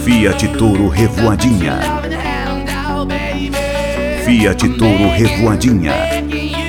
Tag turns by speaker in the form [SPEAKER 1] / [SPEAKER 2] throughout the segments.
[SPEAKER 1] Fiat Toro Revoadinha. Fiat Toro Revoadinha.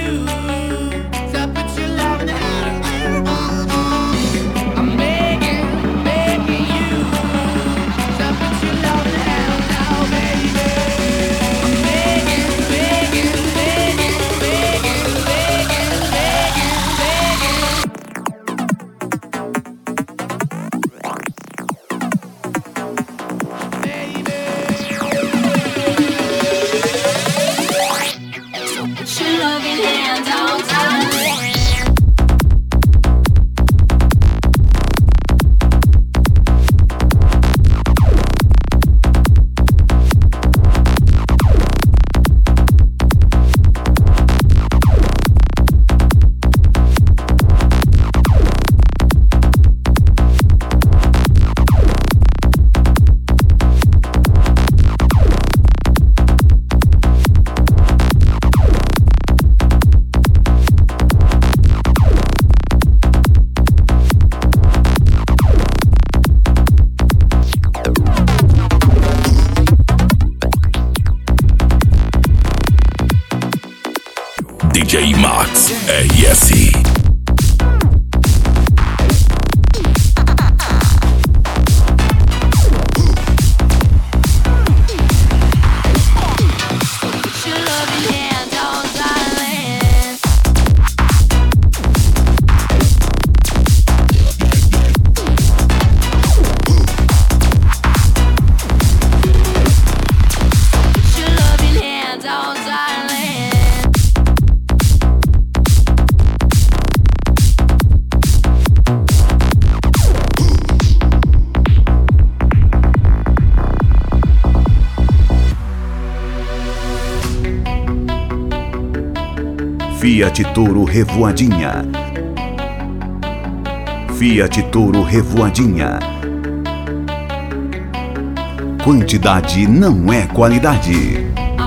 [SPEAKER 2] DJ Max RS.
[SPEAKER 1] Fiat Toro Revoadinha. Fiat Toro Revoadinha. Quantidade não é qualidade.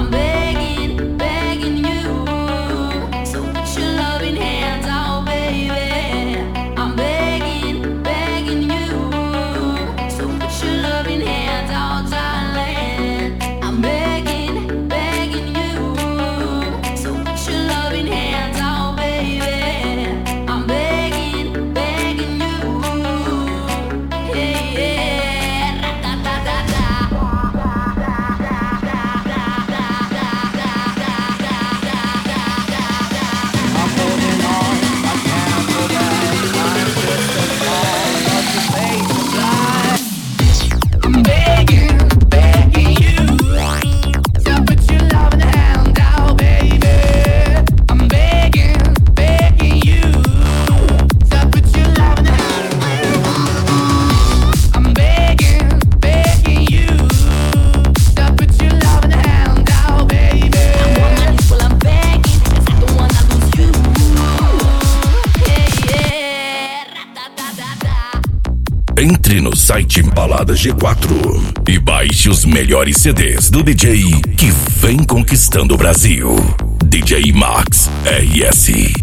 [SPEAKER 2] Entre no site Balada G4 e baixe os melhores CDs do DJ que vem conquistando o Brasil. DJ Max RS.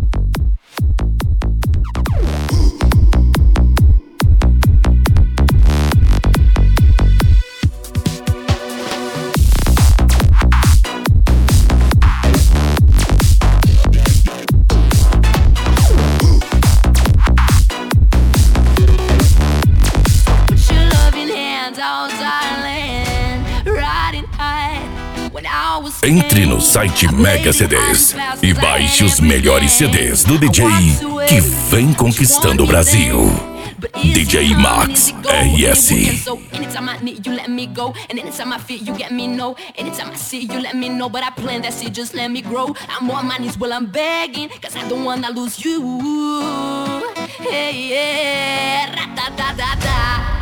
[SPEAKER 2] Entre no site Mega CDs e baixe os melhores CDs do DJ que vem conquistando o Brasil. DJ Max RS.
[SPEAKER 3] Anytime I need you, let me go. And anytime I feel you, get me no. Anytime I see you, let me know. But I plan that shit, just let me grow. I'm on my knees while I'm begging, cause I don't wanna lose you. Hey, yeah, ra-da-da-da-da.